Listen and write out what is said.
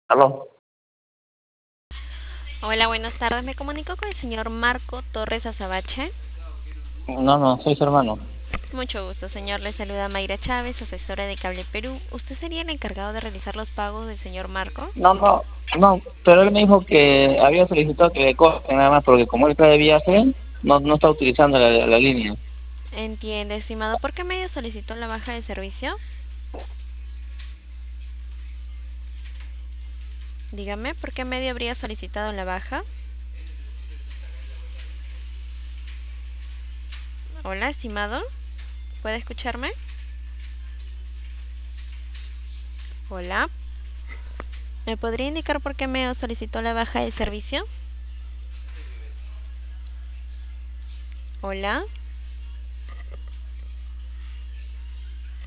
Aló. Hola, buenas tardes. Me comunico con el señor Marco Torres Azabache. No, no, soy su hermano. Mucho gusto, señor. Le saluda Mayra Chávez, asesora de Cable Perú. ¿Usted sería el encargado de realizar los pagos del señor Marco? No, no, no, pero él me dijo que había solicitado que le corten nada más porque como él está de viaje, no está utilizando la línea. Entiende, estimado. ¿Por qué medio solicitó la baja de servicio? Dígame, ¿por qué medio habría solicitado la baja? Hola, estimado. ¿Puede escucharme? Hola. ¿Me podría indicar por qué medio solicitó la baja de servicio? Hola.